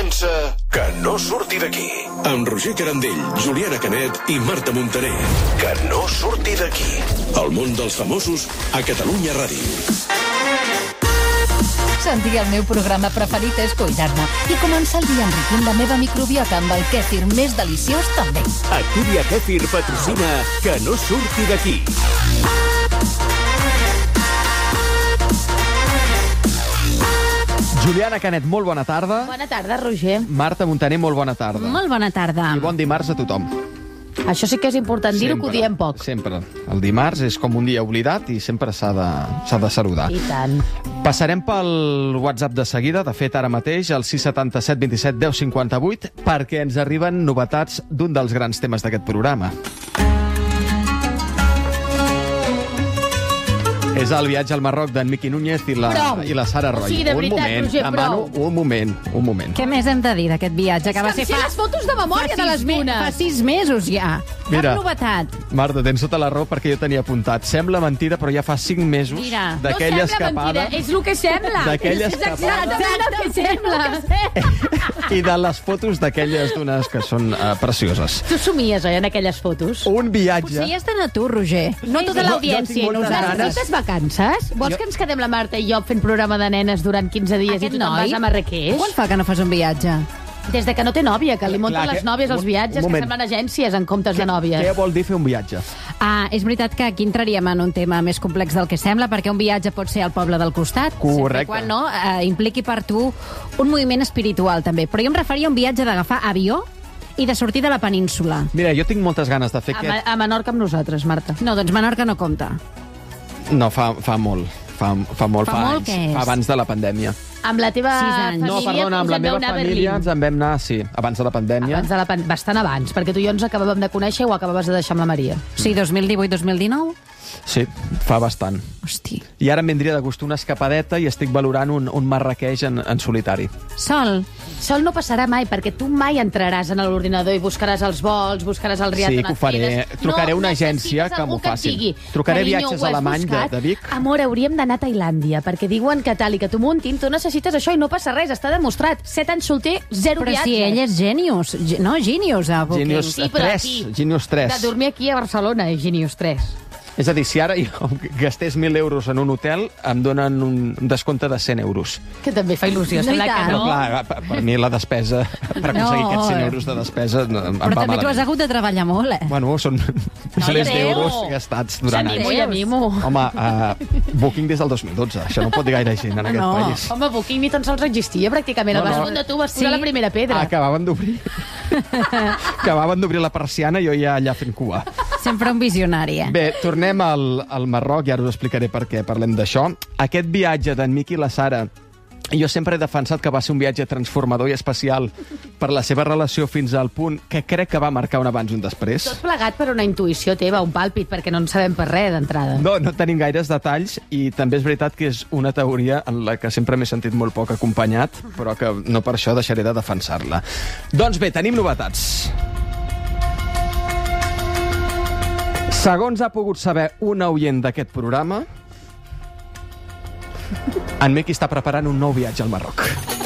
Comença Que no surti d'aquí. Amb Roger Carandell, Juliana Canet i Marta Montaner. Que no surti d'aquí. El món dels famosos a Catalunya Ràdio. Sentir el meu programa preferit és cuidar-me. I començar el dia enriquint la meva microbiota amb el kèfir més deliciós també. Activia Kèfir patrocina Que no surti d'aquí. Juliana Canet, molt bona tarda. Bona tarda, Roger. Marta Montaner, molt bona tarda. Molt bona tarda. I bon dimarts a tothom. Això sí que és important dir-ho, que ho diem poc. Sempre. El dimarts és com un dia oblidat i sempre s'ha de saludar. I tant. Passarem pel WhatsApp de seguida, de fet ara mateix, al 677 27 10 58, perquè ens arriben novetats d'un dels grans temes d'aquest programa. És el viatge al Marroc d'en Miqui Núñez i la Sara Roy. O sigui, de veritat, Roger, prou. Un moment. Què més hem de dir d'aquest viatge? Que va ser Em sé les fotos de memòria de les dunes. Fa 6 mesos ja. Mira, Cap novetat. Marta, tens tota la raó perquè jo tenia apuntat. Sembla mentida, però ja fa 5 mesos d'aquella escapada. Mentida, és el que sembla. D'aquella És escapada. exactament el que sembla. I de les fotos d'aquelles dunes que són precioses. Tu somies, oi, en aquelles fotos? Un viatge... Potser ja estan a tu, Roger. No tota l'audiència. Jo tinc moltes ganes. Necessites vacances? Vols que ens quedem la Marta i jo fent programa de nenes durant 15 dies Aquest i tu te'n vas a Marrakeix? Quan fa que no fas un viatge? Des de que no té nòvia, que li munten Clar, les nòvies als viatges, que semblen agències en comptes de nòvies. Què vol dir fer un viatge? És veritat que aquí entraríem en un tema més complex del que sembla, perquè un viatge pot ser al poble del costat. Correcte. Sempre quan no impliqui per tu un moviment espiritual, també. Però jo em referia a un viatge d'agafar avió i de sortir de la península. Mira, jo tinc moltes ganes de fer aquest... A Menorca amb nosaltres, Marta. No, doncs Menorca no compta. No, fa molt. Fa molt molt, anys. què és? Fa abans de la pandèmia. Amb la teva 6 anys. família No, perdona, amb la meva família ens en vam anar, sí, abans de la pandèmia. Bastant abans, perquè tu i jo ens acabàvem de conèixer i ho acabaves de deixar amb la Maria. Sí, 2018-2019? Sí, fa bastant. Hosti. I ara em vindria de gust una escapadeta i estic valorant un Marrakeix en solitari. Sol. Sol no passarà mai, perquè tu mai entraràs en l'ordinador i buscaràs els vols, buscaràs el riat Sí, on que ho faré. Trucaré una agència que m'ho faci. Trucaré Viatges Alemany de Vic. Amor, hauríem d'anar a Tailàndia, perquè diuen que tal i que t'ho muntin, tu necessites això i no passa res, està demostrat. 7 anys solter, 0 Però viatges. si ell és genius. No, Genius a Booking. Genius Sí, però 3. aquí, Genius 3. de dormir aquí a Barcelona, Genius 3. És a dir, si ara jo gastés 1.000 euros en un hotel, em donen un descompte de 100 euros. Que també fa il·lusió, És sembla veritat. que Però no. clar, per mi la despesa, per aconseguir aquests 100 euros de despesa, em va Però també tu has malament. hagut de treballar molt, Bueno, són milers Déu. d'euros gastats durant S'animo i anys. animo. Home, Booking des del 2012. Això no ho pot dir gaire gent en aquest No. país. Home, Booking ni tan sols existia, pràcticament. No, El vas no. fundar tu, vas posar la primera pedra. Acabaven d'obrir. Acabaven d'obrir la persiana i jo ja allà fent cua. Sempre un visionari, Bé, tornem al Marroc i ara us explicaré per què parlem d'això. Aquest viatge d'en Miqui i la Sara, jo sempre he defensat que va ser un viatge transformador i especial per la seva relació fins al punt que crec que va marcar un abans i un després. Tot plegat per una intuïció teva, un pàlpit, perquè no en sabem per res d'entrada. No tenim gaires detalls i també és veritat que és una teoria en la que sempre m'he sentit molt poc acompanyat, però que no per això deixaré de defensar-la. Doncs bé, tenim novetats. Segons ha pogut saber un oient d'aquest programa, en Miqui està preparant un nou viatge al Marroc.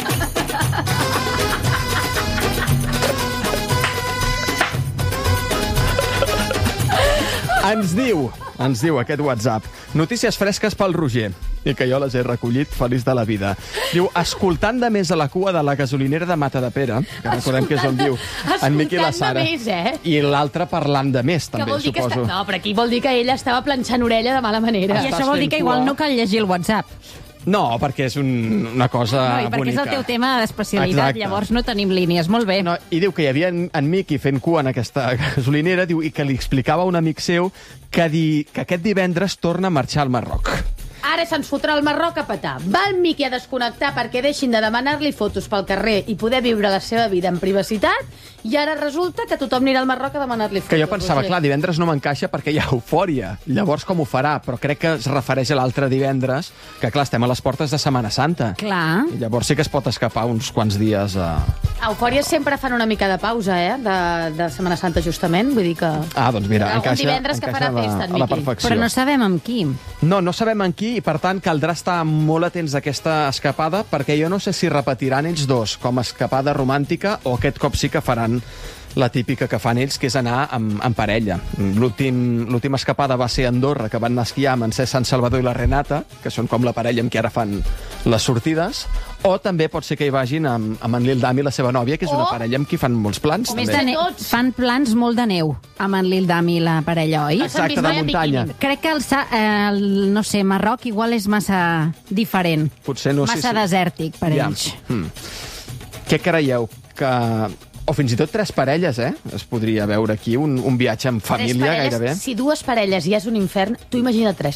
Ens diu aquest WhatsApp, notícies fresques pel Roger, i que jo les he recollit feliç de la vida. Diu, escoltant de més a la cua de la gasolinera de Matadepera, que recordem que és on viu en Miqui i la Sara, i l'altre parlant de més, també, vol dir suposo. No, però aquí vol dir que ella estava planxant orella de mala manera. I això vol dir que igual no cal llegir el WhatsApp. No, perquè és una cosa No, i perquè és bonica. el teu tema d'especialitat, Exacte. llavors no tenim línies. Molt bé. No, i diu que hi havia en Miqui fent cua en aquesta gasolinera, diu, i que li explicava a un amic seu que aquest divendres torna a marxar al Marroc. Ara se'ns fotrà al Marroc a petar. Va el Miqui a desconnectar perquè deixin de demanar-li fotos pel carrer i poder viure la seva vida en privacitat, i ara resulta que tothom anirà al Marroc a demanar-li fotos. Que jo pensava, clar, divendres no m'encaixa perquè hi ha eufòria. Llavors com ho farà? Però crec que es refereix a l'altre divendres, que clar, estem a les portes de Setmana Santa. Clar. I llavors sí que es pot escapar uns quants dies a... A Eufòria sempre fan una mica de pausa, de Setmana Santa, justament. Vull dir que... Ah, doncs mira, un encaixa, divendres que farà festa, en a la Miqui. perfecció. Però no sabem amb qui. No sabem en qui, per tant caldrà estar molt atents a aquesta escapada, perquè jo no sé si repetiran ells dos com a escapada romàntica o aquest cop sí que faran la típica que fan ells, que és anar en parella. L'última escapada va ser a Andorra, que van anar a esquiar amb en Cesc Sant Salvador i la Renata, que són com la parella amb qui ara fan les sortides, o també pot ser que hi vagin amb en Lil Dam i la seva nòvia, que és una parella amb qui fan molts plans. Més també. fan plans molt de neu amb en Lil Dam i la parella, oi? Exacte, de muntanya. Crec que no sé, Marroc igual és massa diferent. Potser no sé massa desèrtic per ells. Què creieu? O fins i tot 3 parelles, es podria veure aquí, un viatge amb família gairebé. Si 2 parelles ja és un infern, tu imagina 3.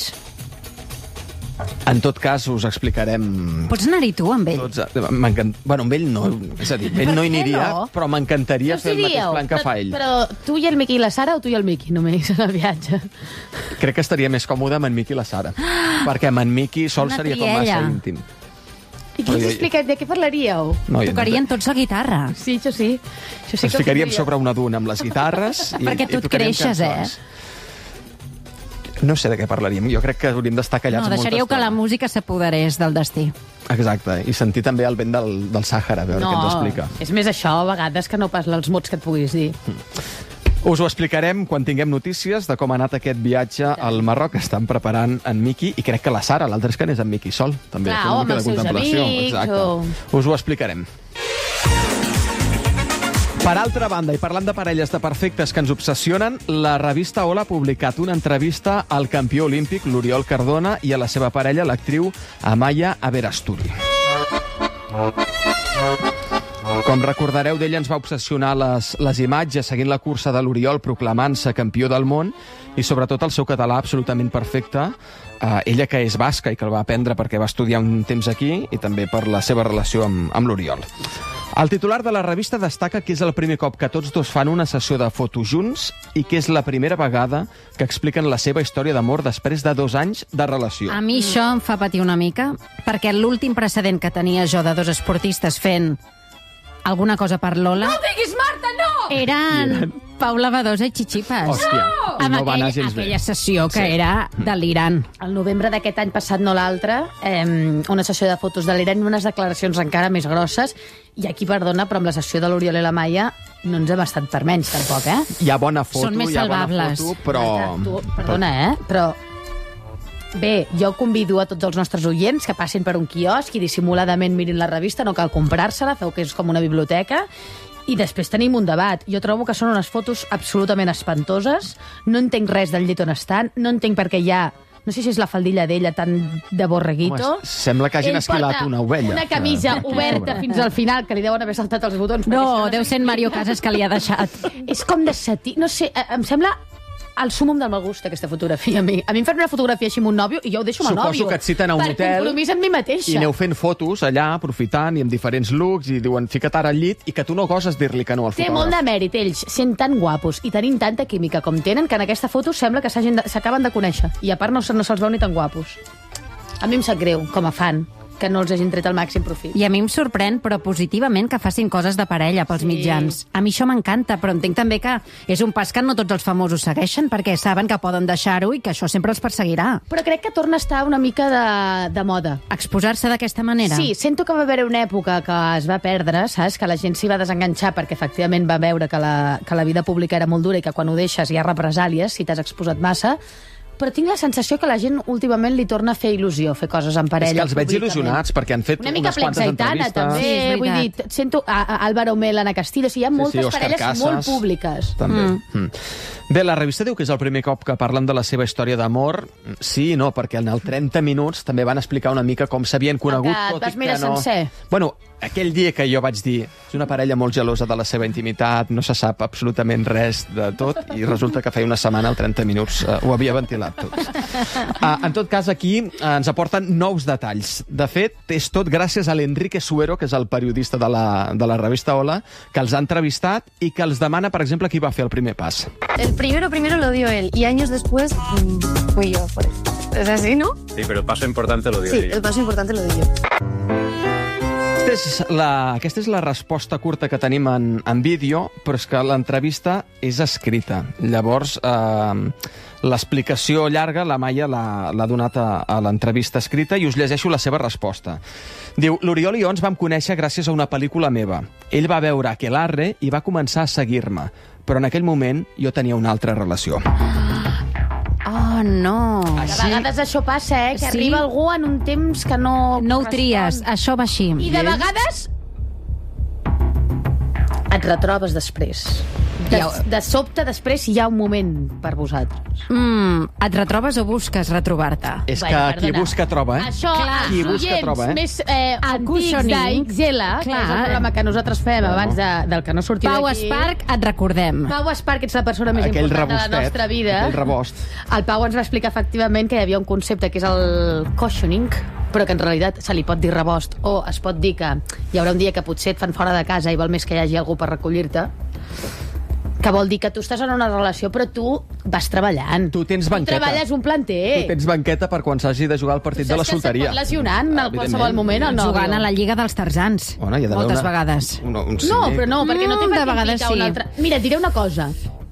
En tot cas, us explicarem... Pots anar-hi tu amb ell? Bueno, amb ell no, és a dir, amb ell no hi aniria, però m'encantaria fer el mateix plan que fa ell. Però tu i el Miqui i la Sara o tu i el Miqui només en el viatge? Crec que estaria més còmode amb en Miqui i la Sara, perquè amb en Miqui sol seria com massa íntim. I qui ens explica de què parlaríeu? Tocarien tots la guitarra. Sí, això sí. Ens ficaríem sobre una duna amb les guitarres i perquè tu et creixes, No sé de què parlaríem. Jo crec que hauríem d'estar callats molta estona. No, deixaríeu que la música s'apoderés del destí. Exacte, i sentir també el vent del Sàhara, a veure què ens explica. És més això, a vegades, que no pas els mots que et puguis dir. Us ho explicarem quan tinguem notícies de com ha anat aquest viatge al Marroc que estan preparant en Miqui, i crec que la Sara, l'altre és que anés amb Miqui sol, també. Clar, o amb els seus amics. Us ho explicarem. Per altra banda, i parlant de parelles de perfectes que ens obsessionen, la revista Hola ha publicat una entrevista al campió olímpic, l'Oriol Cardona, i a la seva parella, l'actriu Amaya Aberasturi. Com recordareu, d'ella ens va obsessionar les imatges seguint la cursa de l'Oriol proclamant-se campió del món, i sobretot el seu català absolutament perfecte, ella que és basca i que el va aprendre perquè va estudiar un temps aquí, i també per la seva relació amb l'Oriol. El titular de la revista destaca que és el primer cop que tots dos fan una sessió de fotos junts i que és la primera vegada que expliquen la seva història d'amor després de 2 anys de relació. A mi això em fa patir una mica, perquè l'últim precedent que tenia jo de 2 esportistes fent alguna cosa per Lola... No diguis, Marta, no! Eren Paula Badosa i Chichipas. Hòstia, amb no va anar gens bé. aquella sessió que era delirant. Al novembre d'aquest any passat, no l'altre, una sessió de fotos de l'Irene, unes declaracions encara més grosses, i aquí, perdona, però amb la sessió de l'Oriol i la Maia no ens hem estat per menys, tampoc, Hi ha bona foto, Són més salvables. però... Perdona, però... Bé, jo convido a tots els nostres oients que passin per un quiosc i dissimuladament mirin la revista, no cal comprar-se-la, feu que és com una biblioteca, i després tenim un debat. Jo trobo que són unes fotos absolutament espantoses, no entenc res del llit on estan, no entenc per què hi ha... No sé si és la faldilla d'ella tan de borreguito. Sembla que hagin esquilat una ovella. Una camisa oberta fins al final, que li deuen haver saltat els botons. No, deu ser en Mario Casas que li ha deixat. És com de setí... No sé, em sembla el súmum del mal gust, aquesta fotografia. A mi em fan una fotografia així amb un nòvio i jo ho deixo amb el nòvio. Suposo que et citen a un hotel... Per compromís amb mi mateixa. I aneu fent fotos allà, aprofitant, i amb diferents looks, i diuen, fica't ara al llit, i que tu no goses dir-li que no al fotògraf. Té molt de mèrit, ells, sent tan guapos i tenint tanta química com tenen, que en aquesta foto sembla que s'acaben de conèixer. I a part no se'ls veu ni tan guapos. A mi em sap greu, com a fan, que no els hagin tret el màxim profit. I a mi em sorprèn, però positivament, que facin coses de parella pels mitjans. A mi això m'encanta, però entenc també que és un pas que no tots els famosos segueixen, perquè saben que poden deixar-ho i que això sempre els perseguirà. Però crec que torna a estar una mica de moda. Exposar-se d'aquesta manera? Sí, sento que va haver una època que es va perdre, saps? Que la gent s'hi va desenganxar perquè efectivament va veure que la vida pública era molt dura i que quan ho deixes hi ha represàlies si t'has exposat massa. Però tinc la sensació que la gent últimament li torna a fer il·lusió, fer coses en parella. És que els veig il·lusionats, perquè han fet unes quantes entrevistes. També, sí, vull dir, sento Álvaro Mel, Ana Castillo, hi ha moltes parelles Casas, molt públiques. També. Bé, la revista diu que és el primer cop que parlen de la seva història d'amor. Sí i no, perquè en el 30 minuts també van explicar una mica com s'havien conegut, tot i que no... sencer. Bueno, aquell dia que jo vaig dir és una parella molt gelosa de la seva intimitat, no se sap absolutament res de tot, i resulta que feia una setmana, al 30 minuts, ho havia ventilat tot. En tot cas, aquí ens aporten nous detalls. De fet, és tot gràcies a l'Enrique Suero, que és el periodista de la revista Hola, que els ha entrevistat i que els demana, per exemple, qui va fer el primer pas. El primero lo dio él, y años después fui yo. Por eso. ¿Es así, no? Sí, pero el paso importante lo dio ella. Sí, el paso importante lo di yo. Aquesta és la resposta curta que tenim en vídeo, però és que l'entrevista és escrita. Llavors, l'explicació llarga la Maia l'ha donat a l'entrevista escrita i us llegeixo la seva resposta. Diu, l'Oriol i jo ens vam conèixer gràcies a una pel·lícula meva. Ell va veure Aquelarre i va començar a seguir-me, però en aquell moment jo tenia una altra relació. Oh, no. De vegades això passa, que Sí. arriba algú en un temps que no... No ho correspon. tries, això va així. I de vegades et retrobes després. De sobte, després hi ha un moment per vosaltres. Et retrobes o busques retrobar-te? És que Bueno, qui perdona. busca troba, Això, Qui els busca oients troba, més antics cushioning. d'XL, que és el programa que nosaltres fem abans del que no sortim Pau d'aquí. Esparc, et recordem. Pau Esparc, ets la persona més Aquell important de la rebostet, nostra vida. aquell rebost. El Pau ens va explicar efectivament que hi havia un concepte que és el cushioning, però que en realitat se li pot dir rebost, o es pot dir que hi haurà un dia que potser et fan fora de casa i val més que hi hagi algú per recollir-te, que vol dir que tu estàs en una relació però tu vas treballant. Tu tens banqueta. Tu treballes un planter. Tu tens banqueta per quan s'hagi de jugar al partit de la solteria. Saps que se't pot lesionar en qualsevol moment el nòvio. Jugant a la Lliga dels Tarzans. Bueno, hi ha d'haver Moltes una- vegades. un No, però no, perquè no té Mm, per de què vegades implicar sí. una altra... Mira, et diré una cosa.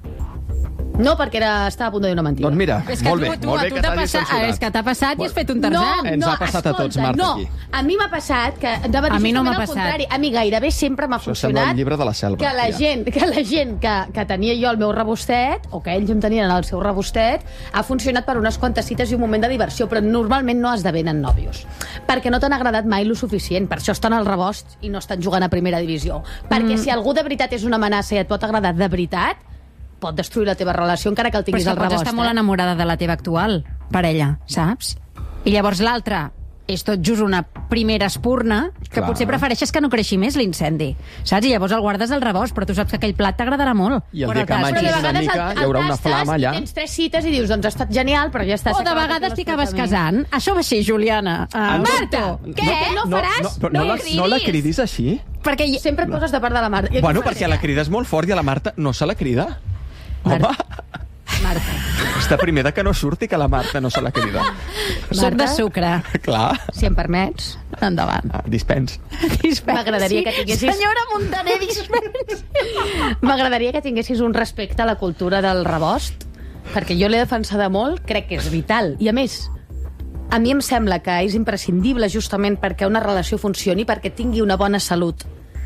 No, perquè estava a punt de dir una mentida. Doncs mira, És que molt bé, tu molt bé t'ha que t'hagis passat, censurat. és que t'ha passat i has fet un Tarzan. Ens ha passat a tots, Marta, no. aquí. A mi m'ha passat que anava a dir A mi no justament m'ha el passat. contrari. A mi gairebé sempre m'ha Això sembla funcionat el llibre de la selva, que la ja. gent que tenia jo el meu rebostet, o que ells em tenien el seu rebostet, ha funcionat per unes quantes cites i un moment de diversió, però normalment no esdevenen nòvios. Perquè no t'han agradat mai lo suficient. Per això estan al rebost i no estan jugant a primera divisió. Perquè si algú de veritat és una amenaça i et pot agradar de veritat, pot destruir la teva relació encara que el Però tinguis és que al pots rebost. estar molt enamorada de la teva actual parella, saps? I llavors l'altra és tot just una primera espurna que Clar. potser prefereixes que no creixi més l'incendi, saps? I llavors el guardes al rebost, però tu saps que aquell plat t'agradarà molt. I el Quan dia que tastis. manxis Però de una vegades mica, hi haurà una tastes flama allà. I tens 3 cites i dius, doncs ha estat genial, però ja està. O s'ha de acabat vegades tot t'hi acabes l'esforç casant. Això va així, Juliana. Marta, què? No faràs? No la cridis així? Perquè jo... Sempre et poses de part de la Marta. Jo Bueno, què faré? perquè la crides molt fort i a la Marta no se la crida. Home, Marta. està primer de que no surti que la Marta no se la crida. Soc de sucre. Clar, Si em permets, Endavant. dispens. m'agradaria que tinguessis... Senyora Montaner, dispensi. M'agradaria que tinguessis un respecte a la cultura del rebost, perquè jo l'he defensada molt, crec que és vital. I a més, a mi em sembla que és imprescindible justament perquè una relació funcioni, perquè tingui una bona salut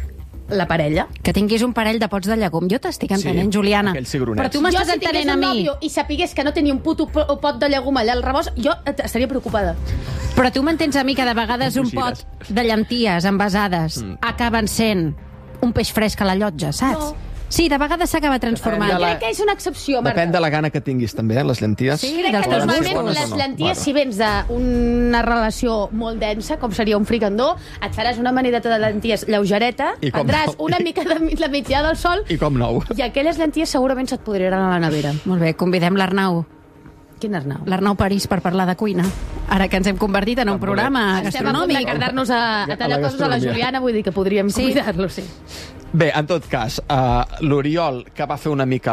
la parella. Que tinguis un parell de pots de llegum. Jo t'estic entenent, Sí, Juliana. aquells cigronets. Però tu m'estàs jo, si tingués entenent a un mi. nòvio i sapigués que no tenia un puto pot de llegum allà al rebost, jo estaria preocupada. Però tu m'entens a mi que de vegades un pot de llenties envasades acaben sent un peix fresc a la llotja, saps? No. Sí, de vegades s'acaba transformant. Depèn de Crec que és una excepció, Marta. Depèn de la gana que tinguis, també, les llenties. Sí, Crec dels que teus normalment gustos. les llenties, si vens d'una relació molt densa, com seria un fricandó, et faràs una manideta de llenties lleugereta, I com prendràs no. una mica de la migdia del sol I com nou. i aquelles llenties segurament se't podriran a la nevera. Molt bé, convidem l'Arnau. Quin Arnau? L'Arnau París per parlar de cuina. Ara que ens hem convertit en un programa Estem a punt de gastronòmic. cardar-nos a tallar coses a la gastronomia. Juliana, vull dir que podríem Sí. convidar-lo, sí. Bé, en tot cas, l'Oriol, que va fer una mica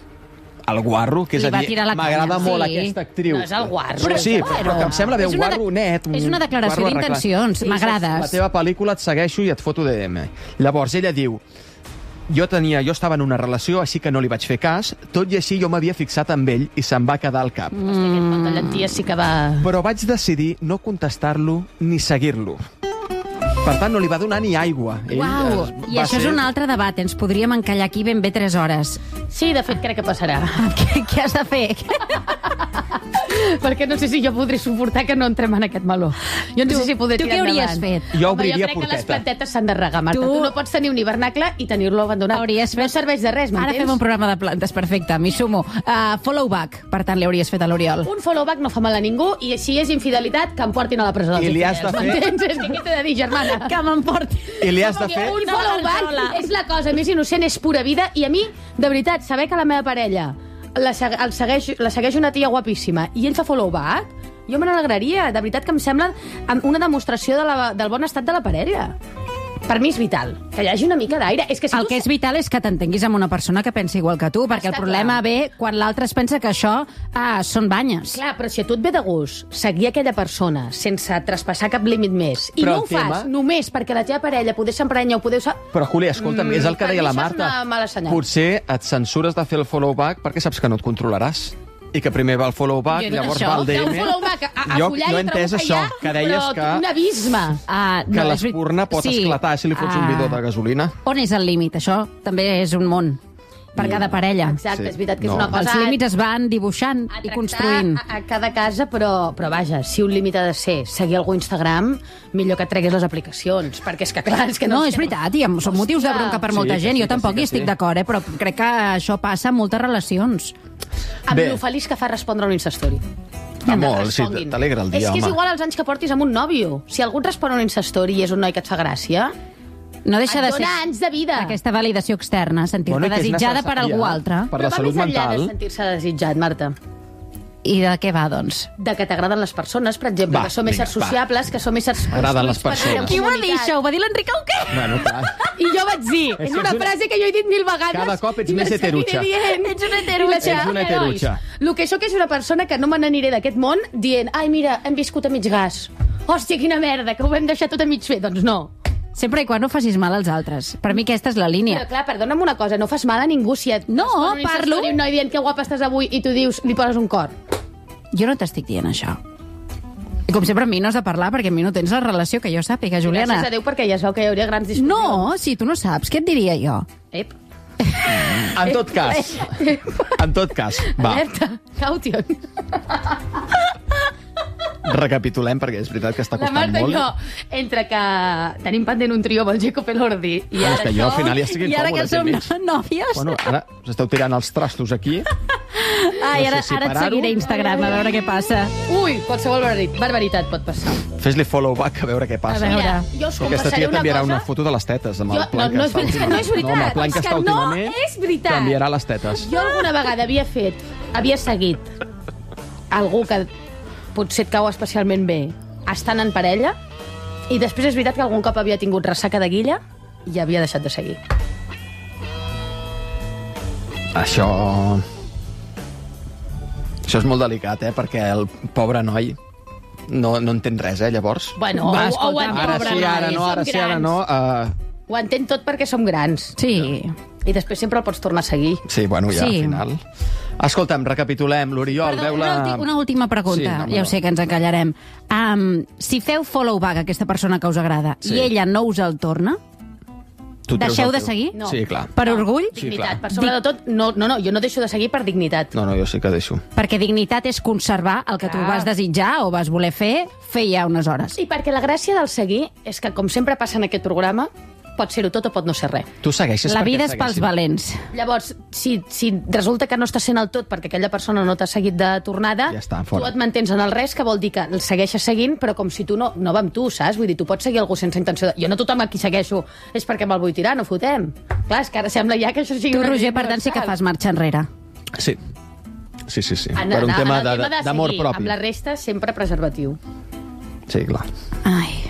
el guarro, que és Li a va dir, tirar la m'agrada canya. molt Sí. aquesta actriu. No és el guarro. Però sí, però que em sembla bé És un una guarro net. és una declaració guarro arreglat. d'intencions. La M'agrades. teva pel·lícula et segueixo i et foto DM. Llavors, ella diu... Jo estava en una relació, així que no li vaig fer cas. Tot i així jo m'havia fixat amb ell i se'm va quedar al cap. Hosti, aquest pot de llenties sí que va... Però vaig decidir no contestar-lo ni seguir-lo. Per tant, no li va donar ni aigua. Ell, Uau, i va això és ser- un altre debat. Ens podríem encallar aquí ben bé 3 hores. Sí, de fet, crec que passarà. Què has de fer? Perquè no sé si jo podré suportar que no entrem en aquest meló. Jo no sé si podré tu tirar què hauries endavant. fet? Jo Home, obriria jo crec que les porteta. plantetes s'han de regar, Marta. Tu- Tu no pots tenir un hivernacle i tenir-lo abandonat. Hauries fet... No serveix de res, Ara m'entens? fem un programa de plantes, perfecte, m'hi sumo. Follow back, per tant, li hauries fet a l'Oriol. Un follow-back no fa mal a ningú i si és infidelitat, que em portin a la presó. I li has de fer- M'entens? És que què t'he de dir, germana? Que m'emporti. I li has de fer... Un follow-back és la cosa més innocent, és pura vida, i a mi, de veritat, saber que la meva parella la segueix una tia guapíssima i ell fa follow-back, jo me n'alegraria. De veritat que em sembla una demostració del bon estat de la parella. Per mi és vital, que hi hagi una mica d'aire. És que si El que és vital és que t'entenguis amb una persona que pensi igual que tu, perquè el problema ve quan l'altre es pensa que això són banyes. Clar, però si a tu et ve de gust seguir aquella persona sense traspassar cap límit més, i Però no ho fas només perquè la teva parella poder s'emprenya o poder... Però, Júlia, escolta'm, és el que per deia mi la això és Marta. una mala senyal. Potser et censures de fer el follow-back perquè saps que no et controlaràs. I que primer va el follow-back, Jo he dit llavors això. va el Fer un DM. follow-back a Jo follar he i entès trobo això, hi ha, que deies però que... un abisme. Que l'espurna pot esclatar si li fots un bidó de gasolina. On és el límit? Això també és un món per cada parella. Exacte, Sí. és veritat que és No. una cosa... Els límits es van dibuixant a i tractar construint. a cada casa, però vaja, si un límit ha de ser seguir algú a Instagram, millor que et treguis les aplicacions, perquè és que clar, és que No, és veritat, i són motius de bronca per molta Sí, que gent. sí, Jo que tampoc sí, hi que estic sí. d'acord, però crec que això passa en moltes relacions. Amb Bé. lo feliç que fa respondre un Instastory. Molt, sí, t'alegra el dia, És que és home. igual els anys que portis amb un nòvio. Si algú et respon a un Instastory i és un noi que et fa gràcia, No deixa et de ser dona anys de vida. aquesta validació externa, sentir-te Bueno, i que és desitjada per necessària algú altre. Per Però la va salut més enllà de mental. sentir-se desitjat, Marta. I de què va, doncs? De que t'agraden les persones, per exemple, Va, que som vinga, éssers sociables, que som éssers M'agraden les construïts per viure en persones. Qui ho va dir, comunitat. això? Ho va dir l'Enric Auqué? Bueno, clar. I jo vaig dir, És és que una ets una- frase que jo he dit 1000 vegades. Cada cop ets i més la seguiré heterutxa. dient. Ets una heterutxa. Ets una heterutxa. El que sóc és una persona que no me n'aniré d'aquest món dient, ai, mira, hem viscut a mig gas. Hòstia, quina merda, que ho vam deixar tot a mig fer. Doncs no. Sempre i quan no facis mal als altres. Per mi aquesta és la línia. Però clar, perdona'm una cosa, no fas mal a ningú si et No, respon un parlo- Instastory un noi dient que guapa estàs avui i tu dius, li poses un cor. Jo no t'estic dient això. I com sempre, amb mi no has de parlar, perquè a mi no tens la relació que jo sàpiga, Juliana. Gràcies a Déu, perquè ja es veu que hi hauria grans discussions. No, si tu no saps, què et diria jo? Ep. En tot cas, va, Alerta, caution. recapitulem, perquè és veritat que està La costant Marta i molt. jo, entre que tenim pendent un trio amb el Jacob Elordi i Però ara és que jo al això... final ja estic I ara incòmode, que som Mills. nòvies... Bueno, ara us esteu tirant els trastos aquí. Ai, no ara, sé si ara et parar-ho. seguiré a Instagram a veure què passa. Ui, qualsevol barbaritat pot passar. Fes-li follow-back a veure què passa. A veure. Mira, jo us Aquesta confessaré tia una t'enviarà cosa... una foto de les tetes amb el Jo- plan no, que està és que no és veritat. No, amb el plan És que que està no últimament és veritat. t'enviarà les tetes. Jo alguna vegada havia seguit algú que potser et cau especialment bé estant en parella i després és veritat que algun cop havia tingut ressaca de guilla i havia deixat de seguir. Això és molt delicat, perquè el pobre noi no entén res, llavors. Bueno, Va, ho escolta'm, entenc, Ara sí, ara no, ara sí, ara no. Ho entenc tot perquè som grans. Sí. I després sempre el pots tornar a seguir. Sí, bueno, ja, Sí. al final. Escolta'm, recapitulem. L'Oriol, Perdó, veu-la... una última pregunta. Sí, Ja ho sé que ens encallarem. Si feu follow-back a aquesta persona que us agrada Sí. i ella no us el torna, Tu treus deixeu el de teu. seguir? No. Sí, clar. per orgull? Sí, Dignitat. clar. Per sobre de tot, no, jo no deixo de seguir per dignitat. No, jo sí que deixo. Perquè dignitat és conservar el que tu Clar. vas desitjar o vas voler fer ja unes hores. I perquè la gràcia del seguir és que, com sempre passa en aquest programa, pot ser-ho tot o pot no ser res. Tu segueixes La perquè vida és pels segueixin. valents. Llavors, si resulta que no està sent el tot perquè aquella persona no t'ha seguit de tornada, Ja està, fora. tu et mantens en el res, que vol dir que el segueixes seguint, però com si tu no va amb tu, saps? Vull dir, tu pots seguir algú sense intenció de... Jo no tothom a qui segueixo és perquè me'l vull tirar, no fotem. Clar, és que ara sembla ja que això sigui... Tu, una Roger, llei per tant, sí que universal. fas marxa enrere. Sí. Sí. En Per un el tema de d'amor seguir, propi. Amb la resta, sempre preservatiu. Sí, clar. Ai.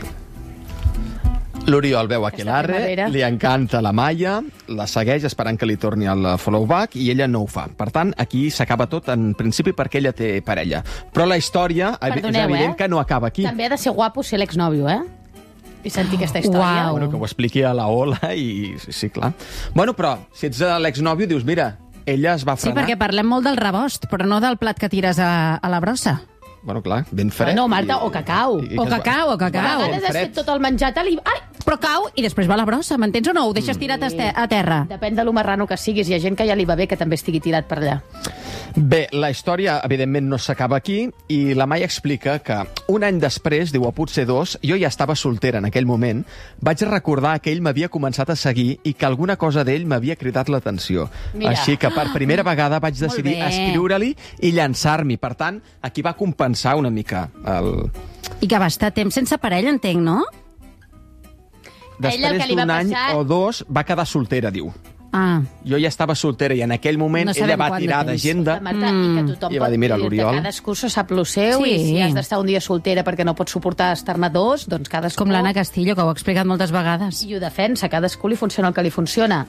L'Oriol veu Aquesta Aquelarre, primavera. li encanta la Maia, la segueix esperant que li torni el follow-back i ella no ho fa. Per tant, aquí s'acaba tot en principi perquè ella té parella. Però la història és Perdoneu, evident que no acaba aquí. També ha de ser guapo ser l'exnòvio, I sentir aquesta història. Uau. Bueno, que ho expliqui a la Ola i... Sí, clar. Bueno, però si ets l'exnòvio dius, mira, ella es va Sí, frenar. perquè parlem molt del rebost, però no del plat que tires a la brossa. Bueno, clar, ben fred. No, Marta, o cacau. I O que es va- cacau, o A cacau. vegades has fred. fet tot el menjar tal i... Ai! Però cau i després va a la brossa, m'entens o no? Ho deixes tirat a terra. Depèn de lo marrano que siguis. Hi ha gent que ja li va bé que també estigui tirat per allà. Bé, la història, evidentment, no s'acaba aquí i la Maia explica que un any després, diu, o potser 2, jo ja estava soltera en aquell moment, vaig recordar que ell m'havia començat a seguir i que alguna cosa d'ell m'havia cridat l'atenció. Mira. Així que per primera vegada vaig decidir bé. escriure-li i llançar-m'hi. Per tant, aquí va compensar una mica el... I que va estar temps sense parella, entenc, no? Ella el Després que li va d'un any passar- o 2 va quedar soltera, diu. Ah. Jo ja estava soltera i en aquell moment No ella sabem va quant de tirar temps. d'agenda. Marta, i que tothom I va dir, mira, dir-te, l'Oriol. cadascú se sap lo seu, Sí. i si has d'estar un dia soltera perquè no pots suportar estar-ne dos, doncs cadascú... Com l'Anna Castillo, que ho ha explicat moltes vegades. I ho defensa, cadascú li funciona el que li funciona.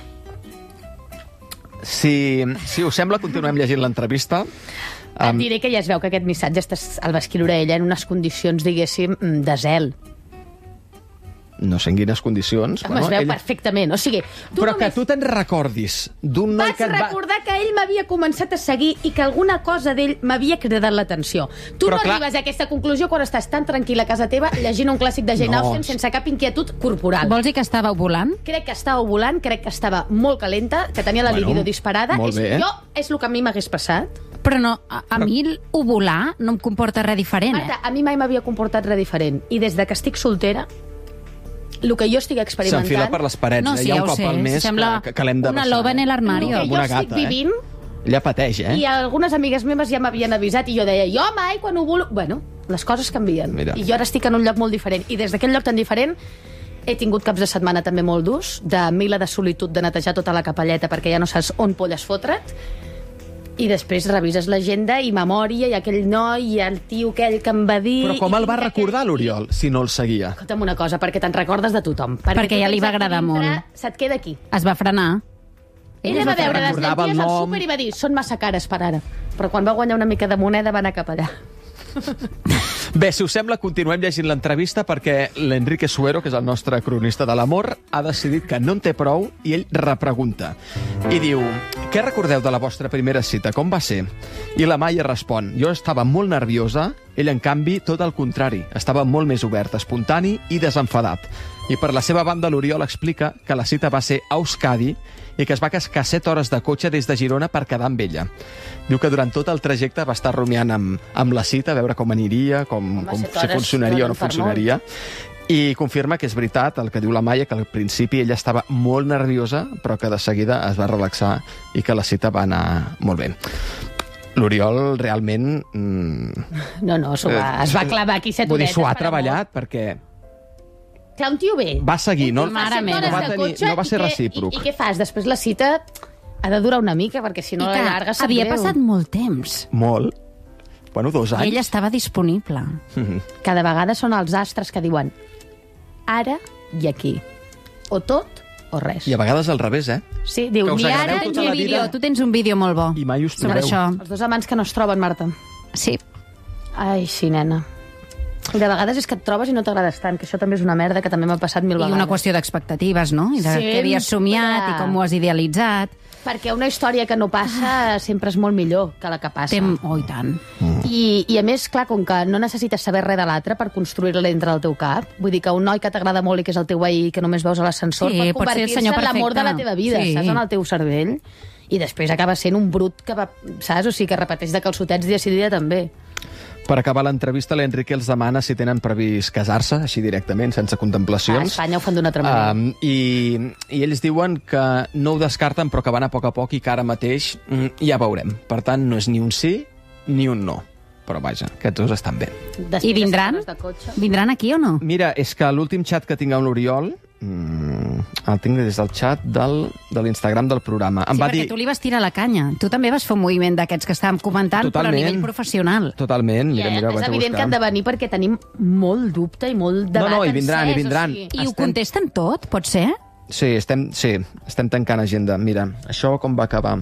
Si us sembla, continuem llegint l'entrevista. Et diré que ja es veu que aquest missatge el va escriure ella en unes condicions, diguéssim, de zel. No sé en quines condicions. Home, es veu perfectament. O sigui, Però que tu te'n recordis d'un noi vas que et va... recordar que ell m'havia començat a seguir i que alguna cosa d'ell m'havia cridat l'atenció. Tu Però no clar- arribes a aquesta conclusió quan estàs tan tranquil a casa teva llegint un clàssic de Jane No. Austen sense cap inquietud corporal. Vols dir que estàveu volant? Crec que estava ovulant, crec que estava molt calenta, que tenia la libido disparada. molt bé. És el que a mi m'hagués passat. Però no, a mi el ovular no em comporta res diferent, Marta, a mi mai m'havia comportat res diferent. I des de que estic soltera, el que jo estic experimentant... S'enfila per les parets. No, sí, Hi ha ja un ho cop sé. al mes Sembla que l'hem de una baixar. loba en el armario. El que Com una jo estic gata, vivint, Ella pateix, i algunes amigues meves ja m'havien avisat i jo deia, jo mai quan ovulo... Bueno, les coses canvien. Mira. I jo ara estic en un lloc molt diferent. I des d'aquest lloc tan diferent he tingut caps de setmana també molt durs, de mila de solitud, de netejar tota la capelleta perquè ja no saps on polles fotre't. I després revises l'agenda i memòria, i aquell noi, i el tio aquell que em va dir... Però com el va i recordar, l'Oriol, si no el seguia? Escolta'm una cosa, perquè te'n recordes de tothom. Perquè ja li va agradar molt. Se't queda aquí. Es va frenar. Ella va veure les recordava el llenties al nom. súper i va dir, són massa cares per ara. Però quan va guanyar una mica de moneda va anar cap allà. Bé, si us sembla, continuem llegint l'entrevista perquè l'Enrique Suero, que és el nostre cronista de l'amor, ha decidit que no en té prou i ell repregunta. I diu, què recordeu de la vostra primera cita? Com va ser? I la Maia respon, jo estava molt nerviosa, ell, en canvi, tot el contrari. Estava molt més obert, espontani i desenfadat. I per la seva banda, l'Oriol explica que la cita va ser a Euskadi i que es va cascar 7 hores de cotxe des de Girona per quedar amb ella. Diu que durant tot el trajecte va estar rumiant amb la cita, a veure com aniria, com 7 si hores funcionaria o no donen per funcionaria. I confirma que és veritat el que diu la Maia, que al principi ella estava molt nerviosa, però que de seguida es va relaxar i que la cita va anar molt bé. L'Oriol realment... No, es va clavar aquí 7 Vull dir, horetes. s'ho ha per treballat perquè amor. Clar, un tio bé. va seguir, no, Mare Set meva. hores no, va de tenir, cotxe no va ser i què- recíproc. I què fas? Després la cita ha de durar una mica, perquè si no I la que llarga sap havia greu. passat molt temps. Molt. Bueno, 2 I anys. ella estava disponible. Cada vegada són els astres que diuen ara i aquí. O tot o res. I a vegades al revés, eh? Sí, diu, Que us ni agradeu ara tota ni la aquí. vida. Tu tens un vídeo molt bo I mai us sobre trobeu. això. Els dos amants que no es troben, Marta. Sí. Ai, sí, nena. I de vegades és que et trobes i no t'agrades tant, que això també és una merda que també m'ha passat 1000 I vegades. una qüestió d'expectatives, no? I de Sempre. què havies somiat i com ho has idealitzat. Perquè una història que no passa sempre és molt millor que la que passa. Oh, i tant. I a més, clar, com que no necessites saber res de l'altre per construir-la dintre del teu cap, vull dir que un noi que t'agrada molt i que és el teu veí que només veus a l'ascensor Sí, pot pot ser el convertir-se senyor en l'amor de la perfecte. teva vida, Sí. saps, en el teu cervell. I després acaba sent un brut que va, saps? O sigui, que repeteix de calçotets dia sí dia també. Per acabar l'entrevista, l'Enrique els demana si tenen previst casar-se, així directament, sense A contemplacions. Espanya ho fan d'una altra manera. I ells diuen que no ho descarten, però que van a poc i que ara mateix ja veurem. Per tant, no és ni un sí ni un no. Però vaja, aquests dos estan bé. Després I de vindran? 7 hores de cotxe. Vindran aquí o no? Mira, és que l'últim xat que tinc amb l'Oriol el tinc des del xat de l'Instagram del programa. Em Sí, va perquè dir... tu li vas tirar la canya. Tu també vas fer un moviment d'aquests que estàvem comentant, però a nivell professional. Totalment. I, Mira, és vaig a evident que buscar. han de venir perquè tenim molt dubte i molt debat No, i vindran, encès, i vindran. O sigui, I ho contesten tot, pot ser? Sí, estem tancant agenda. Mira, això com va acabar?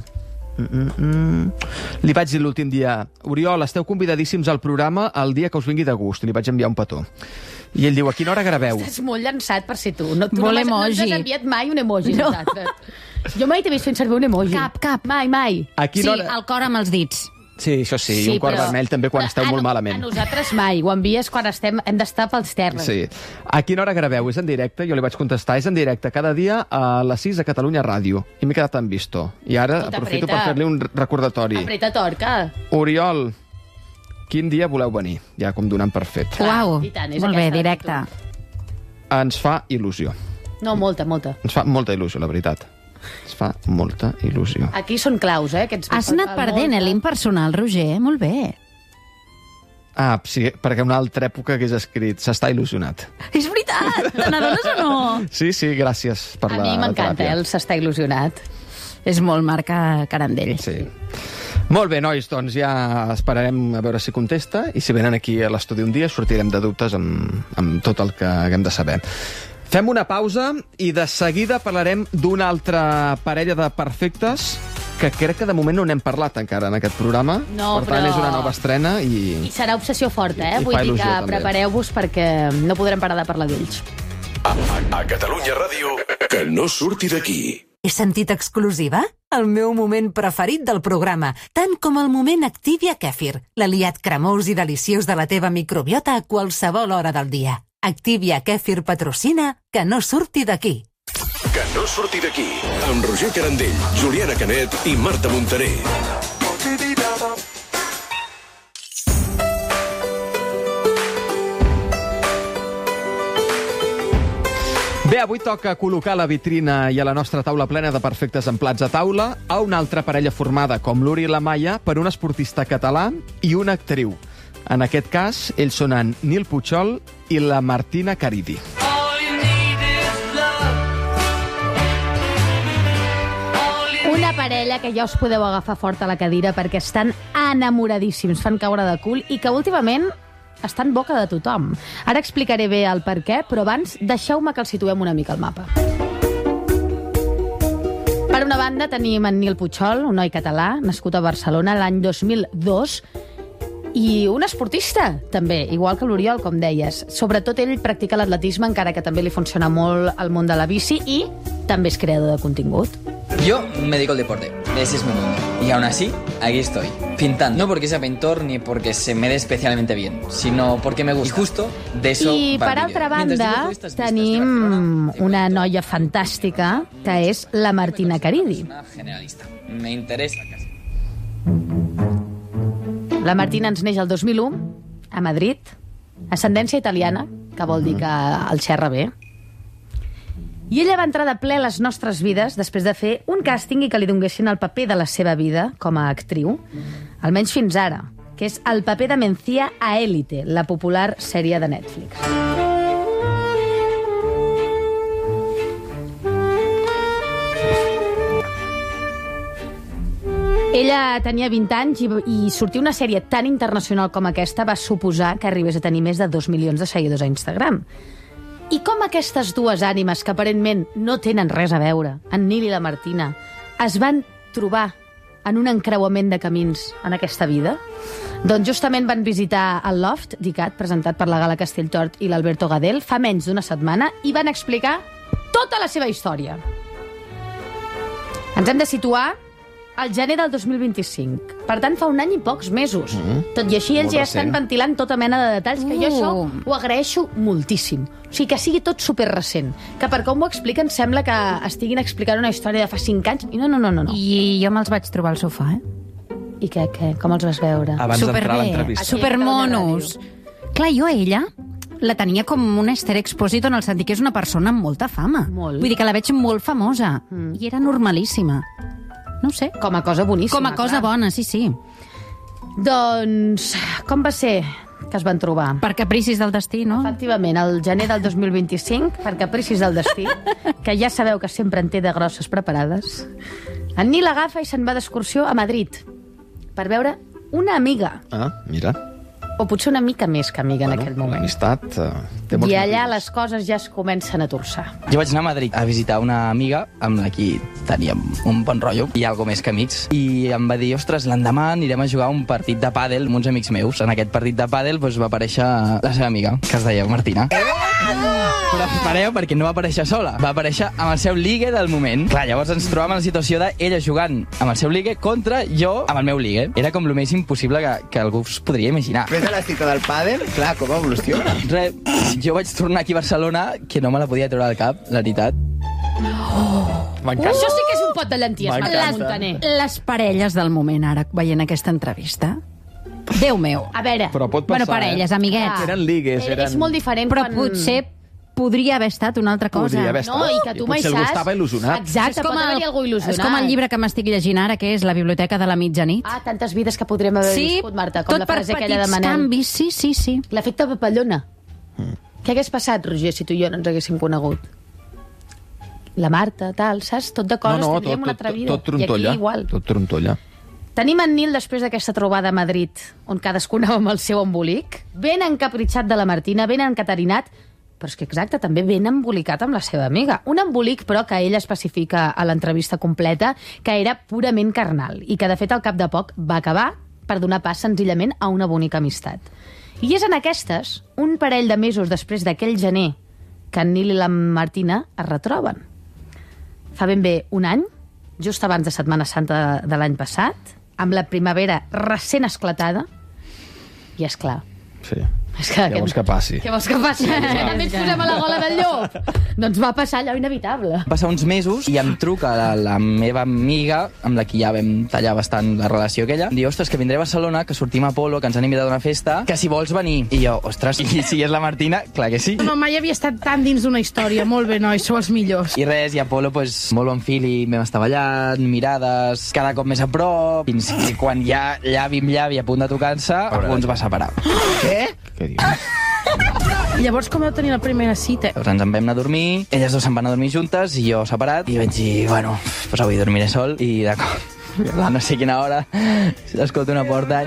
Li vaig dir l'últim dia, Oriol, esteu convidadíssims al programa el dia que us vingui de gust. I li vaig enviar un petó. I ell diu, a quina hora graveu? és molt llançat per ser tu. No, tu Vol no ens emoji. has enviat mai un emoji, No. nosaltres. Jo mai t'he vist fent servir un emoji. Cap. Mai. A Sí, quina hora... el cor amb els dits. Sí, això sí, i un cor però- vermell també quan esteu a molt no- malament. A nosaltres mai. Ho envies quan hem d'estar pels terres. Sí. A quina hora graveu? És en directe? Jo li vaig contestar, és en directe, cada dia a les 6 a Catalunya Ràdio. I m'he quedat en visto. I ara Escolta, aprofito apreta. per fer-li un recordatori. Apreta torca. Oriol, quin dia voleu venir? Ja com donant per fet. Uau, i tant, és molt bé, aquesta directe. Ens fa il·lusió. No, molta. Ens fa molta il·lusió, la veritat. Ens fa molta il·lusió. Aquí són claus, aquests... Has anat perdent, l'impersonal, Roger. Molt bé. Ah, sí, perquè una altra època hagués escrit s'està il·lusionat. És veritat. veritat! Te n'adones o no? Sí, gràcies per A la mi m'encanta, teràpia. ell s'està il·lusionat. És molt marca Carandell. Sí. Molt bé, nois, doncs ja esperarem a veure si contesta i si venen aquí a l'estudi un dia sortirem de dubtes amb tot el que haguem de saber. Fem una pausa i de seguida parlarem d'una altra parella de perfectes que crec que de moment no n'hem parlat encara en aquest programa. No, per tant, però- és una nova estrena I i... serà obsessió forta, I Vull fa dir il·lusió, que també. prepareu-vos perquè no podrem parar de parlar d'ells. A Catalunya Ràdio, que no surti d'aquí. He sentit exclusiva? El meu moment preferit del programa, tant com el moment Activia Kèfir, l'aliat cremós i deliciós de la teva microbiota a qualsevol hora del dia. Activia Kèfir patrocina Que no surti d'aquí. Que no surti d'aquí. Amb Roger Carandell, Juliana Canet i Marta Montaner. Bé, avui toca col·locar a la vitrina i a la nostra taula plena de perfectes en plats a taula a una altra parella formada, com l'Uri i la Maia, per un esportista català i una actriu. En aquest cas, ells són en Nil Puigol i la Martina Caridi. Una parella que ja us podeu agafar fort a la cadira perquè estan enamoradíssims, fan caure de cul i que últimament està en boca de tothom. Ara explicaré bé el per què, però abans deixeu-me que el situem una mica al mapa. Per una banda tenim en Nil Puigol, un noi català, nascut a Barcelona l'any 2002, i un esportista, també, igual que l'Oriol, com deies. Sobretot ell practica l'atletisme, encara que també li funciona molt el món de la bici, i també és creador de contingut. Yo me dedico al deporte, ese es mi mundo. Y aún así, aquí estoy, pintando. No porque sea pintor ni porque se me dé especialmente bien, sino porque me gusta. Y justo de eso I va per el altra vídeo. Mientras banda, dibujo estas vistas de tenim Barcelona, una noia fantàstica, que és la Martina Caridi. Una generalista. Me interesa casi. La Martina ens neix el 2001, a Madrid, ascendència italiana, que vol dir que el xerra bé. I ella va entrar de ple a les nostres vides després de fer un càsting i que li donguessin el paper de la seva vida com a actriu, almenys fins ara, que és el paper de Mencía a Élite, la popular sèrie de Netflix. Ella tenia 20 anys i sortir una sèrie tan internacional com aquesta va suposar que arribés a tenir més de 2 milions de seguidors a Instagram. I com aquestes dues ànimes, que aparentment no tenen res a veure, en Nil i la Martina, es van trobar en un encreuament de camins en aquesta vida? Doncs justament van visitar el Loft, DICAT, presentat per la Gala Castelltort i l'Alberto Gadel, fa menys d'una setmana, i van explicar tota la seva història. Ens hem de situar al gener del 2025. Per tant, fa un any i pocs mesos. Tot i així, ells Molt ja recent. estan ventilant tota mena de detalls, que jo això ho agraeixo moltíssim. O sigui, que sigui tot superrecent. Que per com ho expliquen sembla que estiguin explicant una història de fa 5 anys. I no. I jo me'ls vaig trobar al sofà, I què? Com els vas veure? Abans d'entrar a l'entrevista. Supermonos. Clar, jo a ella la tenia com un Esther Expósito en el sentit que és una persona amb molta fama. Molt. Vull dir que la veig molt famosa. I era normalíssima. No ho sé. Com a cosa boníssima. Com a cosa clar. bona, sí. Doncs, com va ser que es van trobar? Per capricis del destí, no? Efectivament, el gener del 2025, per capricis del destí, que ja sabeu que sempre en té de grosses preparades, en Nil agafa i se'n va d'excursió a Madrid per veure una amiga, Ah, mira. o potser una mica més que amiga en aquell moment. L'amistat té molts I allà motius. les coses ja es comencen a torçar. Jo vaig anar a Madrid a visitar una amiga amb la qui teníem un bon rotllo i algo més que amics. I em va dir, ostres, l'endemà anirem a jugar un partit de pàdel amb uns amics meus. En aquest partit de pàdel doncs, va aparèixer la seva amiga, que es deia Martina. Però espereu, perquè no va aparèixer sola. Va aparèixer amb el seu ligue del moment. Clar, llavors ens trobàvem en la situació d'ella jugant amb el seu ligue contra jo amb el meu ligue. Era com el més impossible que algú es podria imaginar. Ves a la cita del pàdel, clar, com evoluciona. Res, jo vaig tornar aquí a Barcelona, que no me la podia treure al cap, la veritat. M'encanta. Això sí que és un pot de llenties, M'encanta. Marta Montaner. Les parelles del moment ara, veient aquesta entrevista. Déu meu. A veure, Però pot passar, Bueno, parelles, amiguets. Eren ligues, eren... és molt diferent Però quan... potser podria haver estat una altra cosa. Podria haver estat. No, i que tu mai potser algú saps. estava il·lusionat. Exacte, pot haver-hi algú il·lusionat. És com el llibre que m'estic llegint ara, que és La biblioteca de la mitjanit. Ah, tantes vides que podríem haver viscut, Marta, com tot la per frase aquella petits de Manel. canvis, sí. L'efecte papallona. Què hagués passat, Roger, si tu i jo no ens haguéssim conegut? La Marta, tal, saps? Tot de coses, tindríem una altra vida. Tot trontolla. I aquí igual. Tot trontolla. Tenim en Nil després d'aquesta trobada a Madrid, on cadascú anava amb el seu embolic, ben encapritxat de la Martina, ben encatarinat, però és que exacte, també ben embolicat amb la seva amiga. Un embolic, però, que ella especifica a l'entrevista completa que era purament carnal i que, de fet, al cap de poc va acabar per donar pas senzillament a una bonica amistat. I és en aquestes, un parell de mesos després d'aquell gener, que en Nil i la Martina es retroben. Fa ben bé un any, just abans de Setmana Santa de l'any passat, amb la primavera recent esclatada, i és clar. Sí. És que Què vols que passi? Què vols que passi? També ens posem a la gola del llop. Doncs va passar allò inevitable. Va passar uns mesos i em truca la meva amiga, amb la que ja vam tallar bastant la relació aquella. Em diu, ostres, que vindré a Barcelona, que sortim a Polo, que ens han invitat a una festa, que si vols venir. I jo, ostres, i si és la Martina, clar que sí. No, mai havia estat tan dins d'una història. Molt bé, nois, sou els millors. I res, i a Polo, pues, molt bon feeling, vam estar ballant, mirades, cada cop més a prop, fins que quan ja llavi a punt de tocar-se, algú ens va separar. Què? Què dius? I llavors com vau tenir la primera cita? Llavors ens en vam anar a dormir, elles dos se'n van a dormir juntes i jo separat, i vaig dir, bueno, pues avui dormiré sol, i de cop, a no sé quina hora, escolto una porta...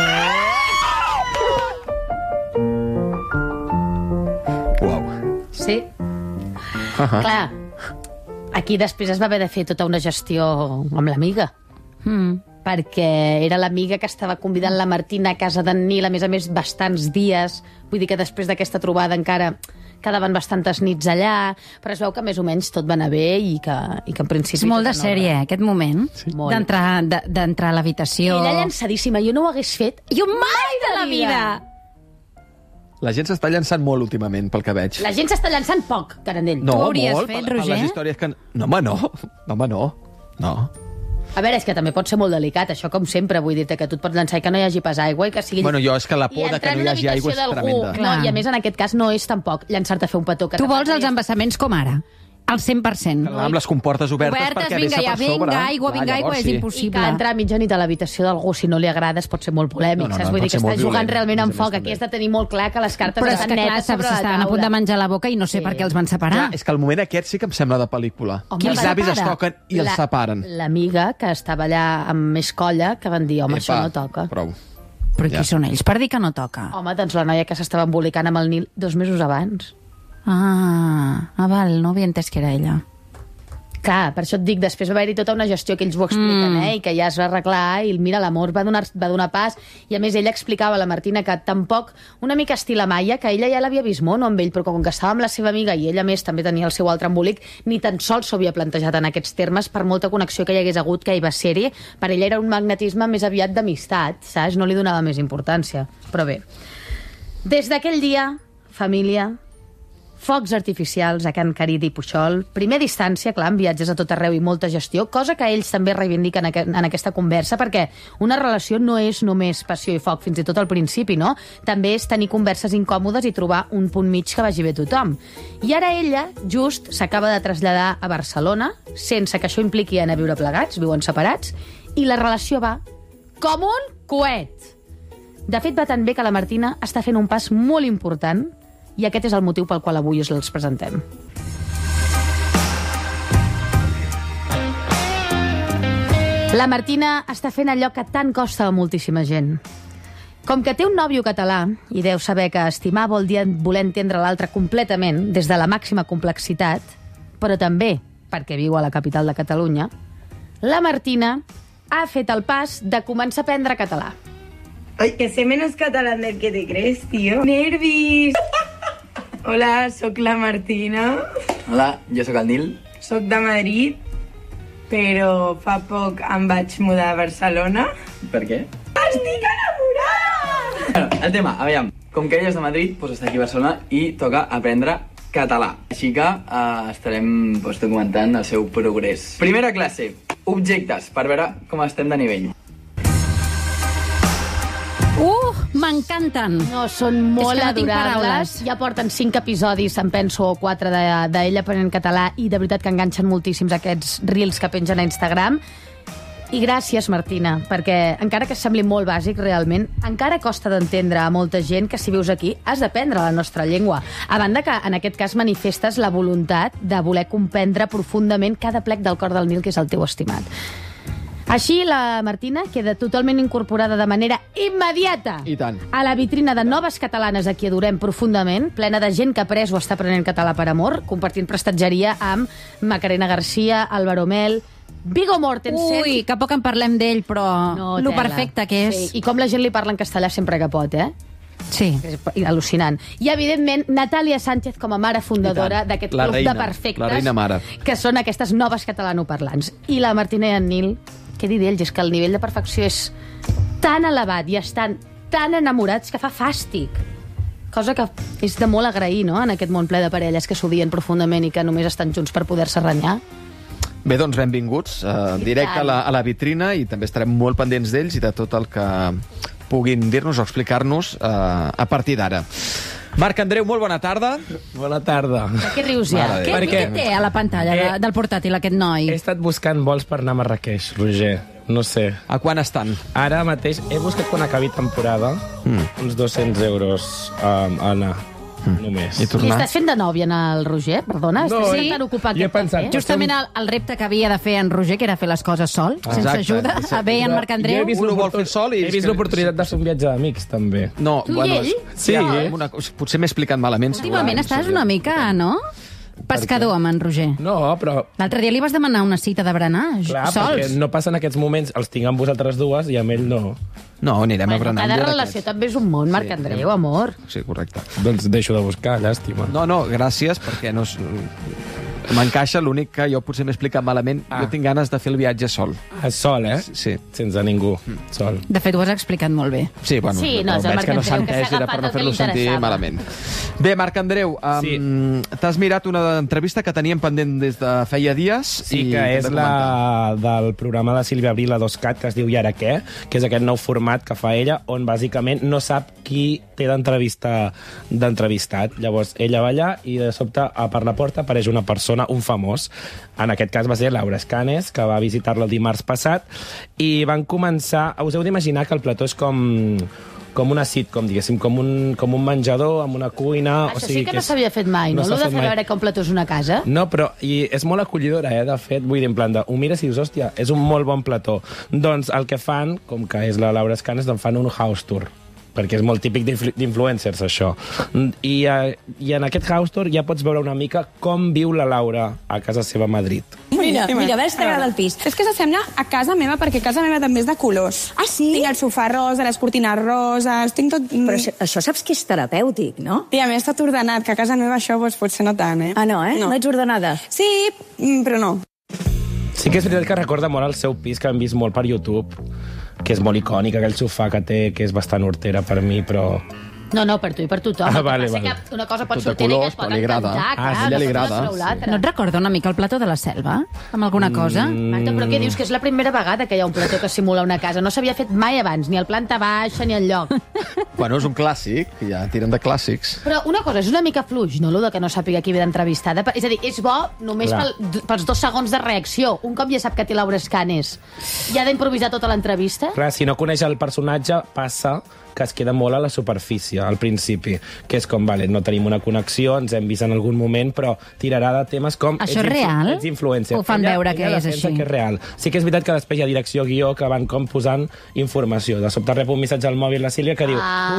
Uau. Sí. Clar, aquí després es va haver de fer tota una gestió amb l'amiga. Perquè era l'amiga que estava convidant la Martina a casa d'en Nil, a més, bastants dies. Vull dir que després d'aquesta trobada encara quedaven bastantes nits allà, però es veu que més o menys tot va anar bé i que en principi... És molt de sèrie, aquest moment, d'entrar a l'habitació. Ella llançadíssima, jo no ho hagués fet. Jo mai de la vida! La gent s'està llançant molt últimament, pel que veig. La gent s'està llançant poc, Carandell. No, Tu ho hauries molt, fet, per Roger? les històries que... No, home, no. No, home, no. No. A veure, és que també pot ser molt delicat, això com sempre, vull dir-te que tu et pots llançar i que no hi hagi pas aigua i que sigui... Bueno, jo és que la por de que no hi hagi aigua és tremenda. No, i a més, en aquest cas, no és tampoc llançar-te a fer un petó. Tu vols els embassaments com ara? Al 100%. Amb les comportes obertes perquè vinga, vessa per sobre. Vinga, aigua, és impossible. I que entrar a mitjanit a l'habitació d'algú, si no li agrades, pot ser molt polèmic, saps? Vull dir que està jugant realment amb foc. Aquí has de tenir molt clar que les cartes estan netes sobre la taula. Estaven a punt de menjar la boca i no sé per què els van separar. Clar, és que el moment aquest sí que em sembla de pel·lícula. Els avis es toquen i els separen. L'amiga, que estava allà amb més colla, que van dir, home, això no toca. Prou. Però qui són ells per dir que no toca? Home, doncs la noia que s'estava embolicant amb el Nil 2 mesos abans. Val, no havia entès que era ella. Clar, per això et dic, després va haver-hi tota una gestió que ells ho expliquen, i que ja es va arreglar, i mira, l'amor va donar pas, i a més ella explicava a la Martina que tampoc, una mica estil Amaya, que ella ja l'havia vist mono amb ell, però com que estava amb la seva amiga i ella més també tenia el seu altre embolic, ni tan sols s'ho havia plantejat en aquests termes, per molta connexió que hi hagués hagut, que hi va ser-hi, per ella era un magnetisme més aviat d'amistat, saps? No li donava més importància. Però bé, des d'aquell dia, família, focs artificials a Can Caridi i Puixol, primer distància, clar, amb viatges a tot arreu i molta gestió, cosa que ells també reivindiquen en aquesta conversa, perquè una relació no és només passió i foc, fins i tot al principi, no? També és tenir converses incòmodes i trobar un punt mig que vagi bé a tothom. I ara ella, just, s'acaba de traslladar a Barcelona, sense que això impliqui anar a viure plegats, viuen separats, i la relació va com un coet. De fet, va tan bé que la Martina està fent un pas molt important i aquest és el motiu pel qual avui us els presentem. La Martina està fent allò que tant costa a moltíssima gent. Com que té un nòvio català, i deu saber que estimar vol dir voler entendre l'altre completament, des de la màxima complexitat, però també perquè viu a la capital de Catalunya, la Martina ha fet el pas de començar a aprendre català. Ay, que sé menos catalán del que te crees, tío. ¡Nervis! Hola, soc la Martina. Hola, jo sóc el Nil. Soc de Madrid, però fa poc em vaig mudar a Barcelona. Per què? Estic enamorada! Bueno, el tema, aviam, com que ella és de Madrid, doncs està aquí a Barcelona i toca aprendre català. Així que estarem documentant el seu progrés. Primera classe, objectes, per veure com estem de nivell. M'encanten. No, són molt adorables. Ja porten 5 episodis, em penso, o 4 d'ella aprenent català, i de veritat que enganxen moltíssims aquests reels que pengen a Instagram. I gràcies, Martina, perquè encara que sembli molt bàsic, realment, encara costa d'entendre a molta gent que si vius aquí has d'aprendre la nostra llengua. A banda que, en aquest cas, manifestes la voluntat de voler comprendre profundament cada plec del cor del Nil, que és el teu estimat. Així, la Martina queda totalment incorporada de manera immediata I tant. a la vitrina de noves catalanes a qui adorem profundament, plena de gent que ha après o està aprenent català per amor, compartint prestatgeria amb Macarena Garcia, Álvaro Mel, Viggo Mortensen... Ui, que poc en parlem d'ell, però lo perfecte que és. Sí, i com la gent li parla en castellà sempre que pot, Sí. És al·lucinant. I, evidentment, Natàlia Sánchez com a mare fundadora d'aquest club de perfectes, la reina mare, que són aquestes noves catalanoparlants. I la Martina i en Nil, què dir d'ells? És que el nivell de perfecció és tan elevat i estan tan enamorats que fa fàstic. Cosa que és de molt agrair, no?, en aquest món ple de parelles que s'odien profundament i que només estan junts per poder-se renyar. Bé, doncs benvinguts directe a la vitrina i també estarem molt pendents d'ells i de tot el que puguin dir-nos o explicar-nos a partir d'ara. Marc Andreu, molt bona tarda. Bona tarda. De què rius ja? Què té a la pantalla del portàtil aquest noi? He estat buscant vols per anar a Marrakeix, Roger. No sé. A quan estan? Ara mateix he buscat quan acabi temporada uns 200 euros a anar. Només. I I tornar? estàs fent de nòvia en el Roger? Perdona, No, estàs tan ocupat jo he que pensat, Justament el repte que havia de fer en Roger, que era fer les coses sol, sense Exacte. ajuda. A bé, en Marc Andreu. Jo he vist Un ho vol fer sol i... He vist l'oportunitat de fer un viatge d'amics, també. No, Tu i ell? Sí. Potser m'he explicat malament. Últimament estàs una mica, no? Pescador amb en Roger. No, però... L'altre dia li vas demanar una cita de berenar, Clar, perquè sols. no passen aquests moments, els tinc amb vosaltres dues i amb ell no. No, anirem a berenar. Cada relació també és un món, Marc Andreu, amor. Sí, correcte. Doncs deixo de buscar, llàstima. No, gràcies, perquè no... M'encaixa, l'únic que jo potser m'he explicat malament. Jo tinc ganes de fer el viatge sol. Sol, Sí. Sense ningú. Sol. De fet, ho has explicat molt bé. Sí, bueno, Sí, no, és el veig Marc que no s'ha Andreu, que entès, s'ha era per no agafat el que fer-lo li sentir interessava. malament. Bé, Marc Andreu, t'has mirat una entrevista que teníem pendent des de feia dies. Sí, que és la del programa de Sílvia Abril a 2CAT, que es diu I ara què?, que és aquest nou format que fa ella, on bàsicament no sap qui té d'entrevistat. Llavors, ella va allà i de sobte per la porta apareix una persona, un famós. En aquest cas va ser Laura Escanes, que va visitar-la el dimarts passat, i van començar... Us heu d'imaginar que el plató és com una sitcom, diguéssim, com un menjador amb una cuina... Això sí que no s'havia fet mai, no? Lo de fer veure que un plató és una casa. No, però i és molt acollidora, de fet, vull dir, en plan de, ho mires i dius, hòstia, és un molt bon plató. Doncs el que fan, com que és la Laura Escanes, doncs fan un house tour, perquè és molt típic d'influencers, això. I en aquest house tour ja pots veure una mica com viu la Laura a casa seva a Madrid. Mira, a veure si t'agrada el pis. És que s'assembla a casa meva, perquè casa meva també és de colors. Ah, sí? Tinc el sofà rosa, les cortines roses, tinc tot... Però això saps que és terapèutic, no? I a més tot ordenat, que a casa meva això potser no tant, Ah, no, No ets ordenada? Sí, però no. Sí que és veritat que recorda molt el seu pis, que hem vist molt per YouTube, que és molt icònic, aquell sofà que té, que és bastant hortera per mi, però... No, per tu i per tothom. Vale. Que una cosa pot Tot de sortir i que colors, es pot però li agrada. encantar, clar, A ella li no pot agrada. ser l'altre. No et recorda una mica el plató de la selva? Amb alguna cosa? Marta, però què dius? Que és la primera vegada que hi ha un plató que simula una casa. No s'havia fet mai abans, ni al planta baixa ni al lloc. Bueno, és un clàssic, ja tiren de clàssics. Però una cosa, és una mica fluix, no?, de que no sàpiga qui ve d'entrevistada. És a dir, és bo només pels 2 segons de reacció. Un cop ja sap que té Laura Escanes, ja ha d'improvisar tota l'entrevista? Clar, si no coneix el personatge, passa que es queda molt a la superfície, al principi, que és com, vale, no tenim una connexió, ens hem vist en algun moment, però tirarà de temes com... Això és real? Ets influencer. Ho fan veure que és així. Que és real. Sí que és veritat que després hi ha direcció guió que van com posant informació. De sobte rep un missatge al mòbil la Sílvia que diu...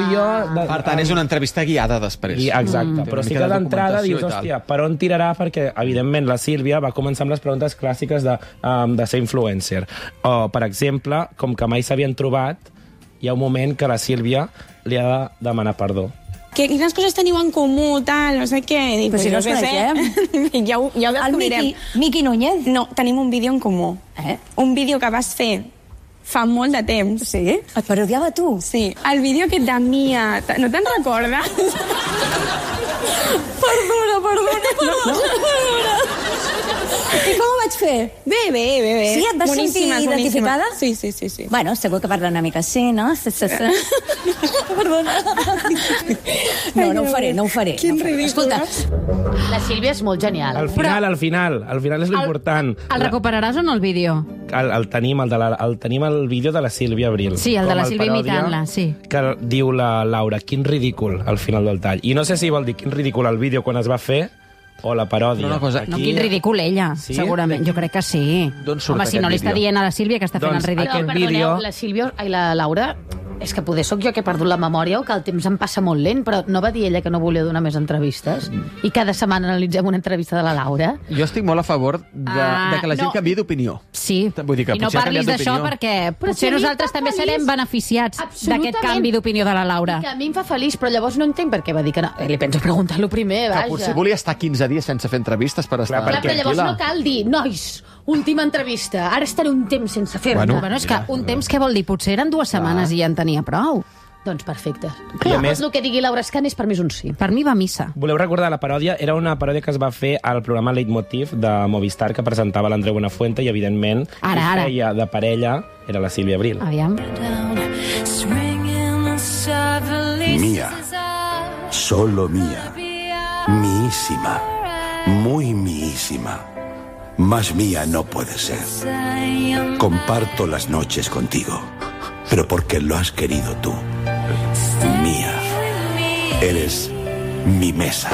Per tant, és una entrevista guiada després. Exacte, però sí que d'entrada dius, hòstia, per on tirarà? Perquè, evidentment, la Sílvia va començar amb les preguntes clàssiques de ser influencer. O, per exemple, com que mai s'havien trobat, hi ha un moment que la Sílvia li ha de demanar perdó. Quines coses teniu en comú, tal, no sé què. Però si no ens coneixem. Ja ho descobrirem. El Miqui Núñez? No, tenim un vídeo en comú. Un vídeo que vas fer fa molt de temps. Sí? Et parodiava tu? Sí. El vídeo aquest de Mia... No te'n recordes? Perdona. I com ho vaig fer? Bé. Sí, et vas sentir identificada? Sí. Bueno, segur que parla una mica així, no? Perdona. No ho faré. Quin ridícul. Escolta, la Sílvia és molt genial. Al final és l'important. El recuperaràs o no, el vídeo? El tenim el vídeo de la Sílvia Abril. Sí, el de com la Sílvia paròdia, imitant-la, sí. Que diu la Laura, quin ridícul al final del tall. I no sé si vol dir quin ridícul el vídeo quan es va fer o la paròdia. Una cosa, No, quin ridícul ella, Sí? segurament. Jo crec que sí. D'on surt Home, si aquest no li està vídeo? dient a la Sílvia que està fent el Doncs ridícul. aquest Perdoneu, vídeo- la Sílvia i la Laura, és que poder sóc jo que he perdut la memòria o que el temps em passa molt lent, però no va dir ella que no volia donar més entrevistes? I cada setmana analitzem una entrevista de la Laura? Jo estic molt a favor de que la gent no. canviï d'opinió. Sí, Vull dir que i no potser ha parlis canviat d'això d'opinió. perquè Però si potser a mi em nosaltres fa també feliç. serem beneficiats Absolutament. d'aquest canvi d'opinió de la Laura. Que a mi em fa feliç, però llavors no entenc per què va dir que no. Li penso preguntar-lo primer, Que vaja. potser volia estar 15 dies sense fer entrevistes per estar Clar, però llavors tranquil·la. no cal dir, nois, última entrevista, ara estaré un temps sense fer-ne. Bueno, és que un temps què vol dir? Potser eren 2 setmanes i ja en tenia prou. Doncs perfecte. I a més- El que digui Laura Escanes per mi és un sí. Per mi va a missa. Voleu recordar la paròdia? Era una paròdia que es va fer al programa Leitmotiv de Movistar que presentava l'Andreu Buenafuente i, evidentment, Ara. qui feia de parella era la Sílvia Abril. Aviam. Mía, solo mía, miísima, muy miísima. Más mía no puede ser. Comparto las noches contigo, pero porque lo has querido tú. Mía, eres mi mesa.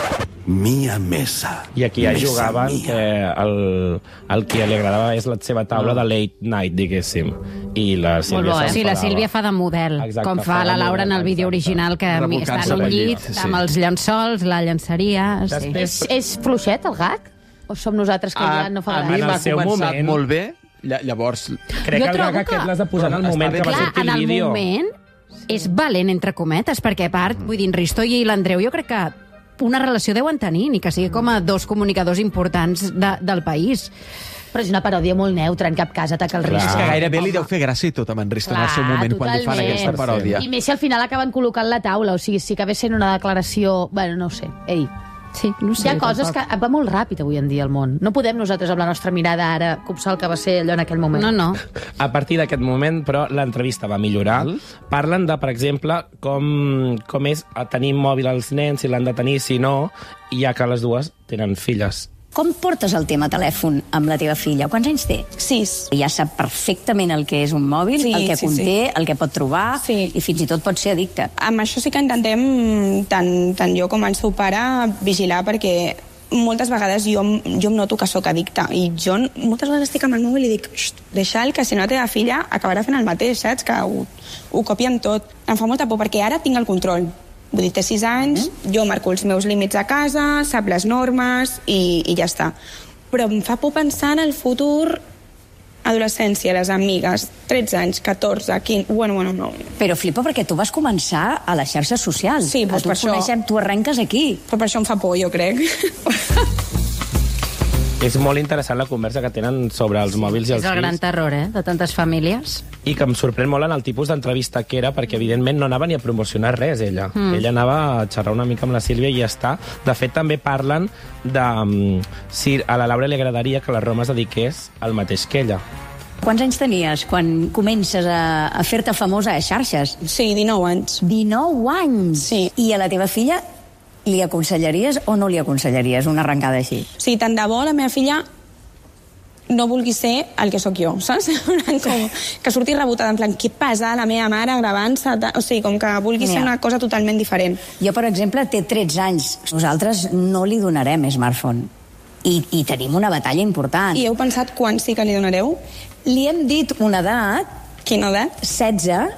Mía mesa. I aquí ja Mesa jugaven mía. que el que li agradava és la seva taula de late night, diguéssim. I la Sílvia s'enfadava. Sí, la Sílvia fa de model, Exacte, com fa la Laura en el vídeo original, que està Rebocant-se en un pel llit, llit, sí. amb els llençols, la llençaria... Sí. És fluixet, el gag? O som nosaltres que ja no fa A mi gràcia? m'ha seu començat moment. molt bé, llavors... Crec Jo que el trobo gag que- aquest l'has de posar en el moment que va Clar, sortir en el el vídeo. moment és valent, entre cometes, perquè a part, vull dir, en Ristoy i l'Andreu, jo crec que una relació deuen tenir, ni que sigui com a 2 comunicadors importants del país. Però és una paròdia molt neutra, en cap cas ataca el risc. És que gairebé li deu fer gràcia i tot amb en Risto en el seu moment, quan li fan aquesta paròdia. I més si al final acaben col·locant la taula, o sigui, si acabés sent una declaració... Bueno, no ho sé. Ei, Sí, no sé, hi ha coses tampoc. que va molt ràpid avui en dia el món. No podem nosaltres, amb la nostra mirada ara, copsar el que va ser allò en aquell moment. No. A partir d'aquest moment, però, l'entrevista va millorar. Parlen de, per exemple, com és tenir mòbil als nens, si l'han de tenir, si no, ja que les dues tenen filles. Com portes el tema telèfon amb la teva filla? Quants anys té? 6. Ja sap perfectament el que és un mòbil, Sí, el que sí, conté, el que pot trobar, i fins i tot pot ser addicte. Amb això sí que intentem, tant jo com el seu pare, vigilar, perquè moltes vegades jo em noto que sóc addicta i jo moltes vegades estic amb el mòbil i dic deixa'l, que si no la teva filla acabarà fent el mateix, saps? Que ho copien tot. Em fa molta por perquè ara tinc el control. Vull dir, té 6 anys, jo marco els meus límits a casa, sap les normes i ja està. Però em fa por pensar en el futur, adolescència, les amigues, 13 anys, 14, 15... Bueno, no. Però flipa perquè tu vas començar a les xarxes socials. Sí, doncs tu per això. coneixem, tu arrenques aquí. Però per això em fa por, jo crec. És molt interessant la conversa que tenen sobre els mòbils i els És el gran fills. terror, de tantes famílies. I que em sorprèn molt en el tipus d'entrevista que era, perquè evidentment no anava ni a promocionar res, ella. Ella anava a xerrar una mica amb la Sílvia i ja està. De fet, també parlen de si a la Laura li agradaria que la Roma es dediqués al mateix que ella. Quants anys tenies quan comences a fer-te famosa a xarxes? Sí, 19 anys. 19 anys? Sí. I a la teva filla li aconsellaries o no li aconsellaries una arrencada així? Sí, tant de bo la meva filla no vulgui ser el que sóc jo, saps? Com que surti rebotada, en plan, què passa la meva mare gravant-se? O sigui, com que vulgui ser una cosa totalment diferent. Jo, per exemple, té 13 anys. Nosaltres no li donarem smartphone. I tenim una batalla important. I heu pensat quan sí que li donareu? Li hem dit una edat. Quina edat? 16.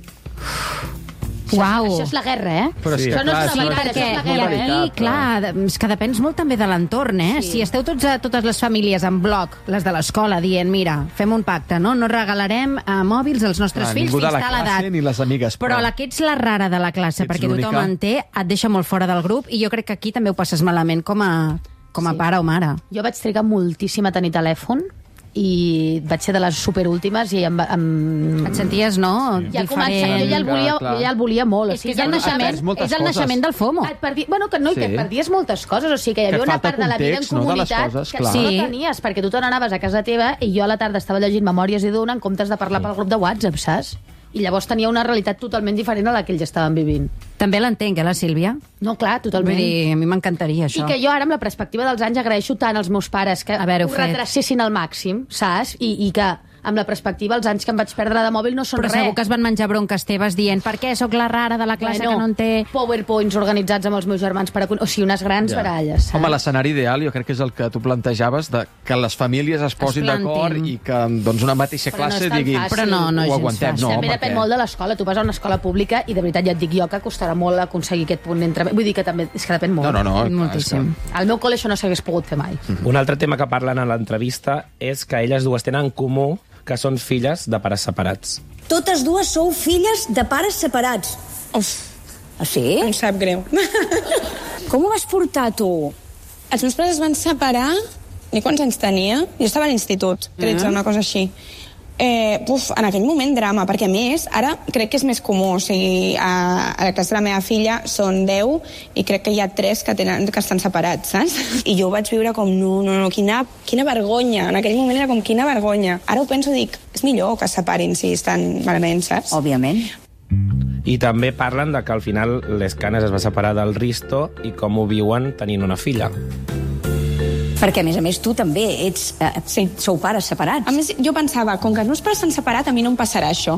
Uau. Això és la guerra, eh? Però és que, Això no clar, és una Perquè això és la i guerra, aquí, clar, és que depens molt també de l'entorn, eh? Sí. Si esteu totes les famílies en bloc, les de l'escola, dient, mira, fem un pacte, no regalarem mòbils als nostres fills ningú fins de la a classe l'edat. ni les amigues. Però la que ets la rara de la classe, Ets perquè l'única. tothom en té, et deixa molt fora del grup, i jo crec que aquí també ho passes malament com a pare o mare. Jo vaig trigar moltíssim a tenir telèfon i vaig ser de les superúltimes i et senties, no? Ja començava, jo ja el volia molt. És que és el naixement del FOMO. Que et perdies moltes coses, o sigui que hi havia una part de la vida en comunitat que no tenies, perquè tu te n'anaves a casa teva i jo a la tarda estava llegint Memòries i d'una en comptes de parlar pel grup de WhatsApp, saps? I llavors tenia una realitat totalment diferent a la que ells estaven vivint. També l'entenc, la Sílvia? No, clar, totalment. Vull dir, a mi m'encantaria, això. I que jo ara, amb la perspectiva dels anys, agraeixo tant als meus pares que ho retracessin al màxim, saps? I que, amb la perspectiva, els anys que em vaig perdre de mòbil no són res. Però segur que es van menjar bronques teves dient per què sóc la rara de la classe que no en té... PowerPoints organitzats amb els meus germans, o sigui, unes grans baralles. Home, l'escenari ideal jo crec que és el que tu plantejaves, que les famílies es posin d'acord i que doncs, una mateixa classe diguin però no ho aguantem. També depèn molt de l'escola. Tu vas a una escola pública i de veritat ja et dic jo que costarà molt aconseguir aquest punt entre... Vull dir que també és que depèn molt. No, moltíssim. Al meu col·le això no s'hagués pogut fer mai. Un altre tema que parlen a l'entrevista és que elles dues tenen en comú que són filles de pares separats. Totes dues sou filles de pares separats. Ah, sí? Em sap greu. Com ho vas portar, tu? Els meus pares es van separar... Ni quants anys tenia? Jo estava a l'institut, 13, una cosa així. En aquell moment drama, perquè a més, ara crec que és més comú, o sigui, a la classe de la meva filla són 10 i crec que hi ha 3 que estan separats, saps? I jo ho vaig viure com, no, quina vergonya, en aquell moment era com quina vergonya. Ara ho penso i dic, és millor que es separin si estan malament, saps? Òbviament. I també parlen de que al final l'Escanes es va separar del Risto i com ho viuen tenint una filla. Perquè, a més, tu també sou pares separats. A més, jo pensava, com que els meus pares s'han separat, a mi no em passarà això.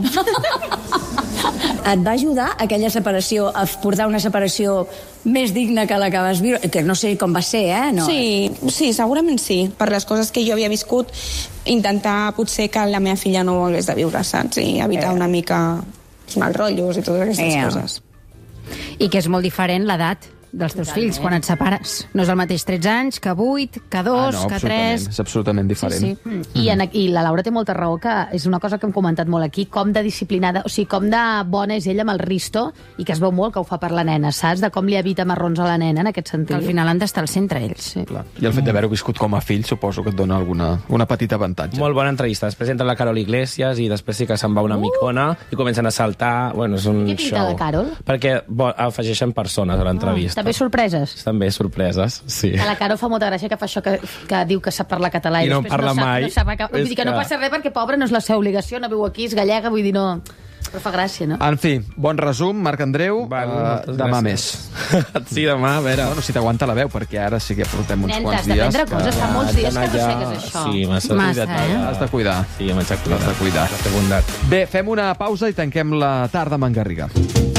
Et va ajudar aquella separació a portar una separació més digna que la que vas viure? Que no sé com va ser, No. Sí, segurament sí. Per les coses que jo havia viscut, intentar potser que la meva filla no ho hagués de viure, saps? I evitar una mica els mals rotllos i totes aquestes coses. I que és molt diferent l'edat dels teus fills, quan et separes. No és el mateix 13 anys que 8, que 2, que 3... És absolutament diferent. Sí. I la Laura té molta raó, que és una cosa que hem comentat molt aquí, com de disciplinada, o sigui, com de bona és ella amb el Risto, i que es veu molt que ho fa per la nena, saps? De com li evita marrons a la nena, en aquest sentit. Que al final han d'estar al centre, ells. Sí. Clar. I el fet d'haver-ho viscut com a fill suposo que et dona una petita avantatge. Molt bona entrevista. Després entra la Carol Iglesias i després sí que se'n va una micona i comencen a saltar. Bueno, és un show. Què pinta la Carol? Perquè afegeixen persones a l'entrevista. També sorpreses? També sorpreses, sí. A la Caro fa molta gràcia que fa això que diu que sap parlar català i no després parla mai. Vull dir que no passa res perquè, pobra, no és la seva obligació, no viu aquí, és gallega, vull dir, no... Però fa gràcia, no? En fi, bon resum, Marc Andreu. Demà més. Sí, demà, a veure. Bueno, si t'aguanta la veu, perquè ara sí que portem uns quants dies. T'has de prendre coses, fa molts dies que no segues això. Sí, massa, Has de cuidar. Sí, m'haig de cuidar. Bé, fem una pausa i tanquem la tarda amb en Garriga.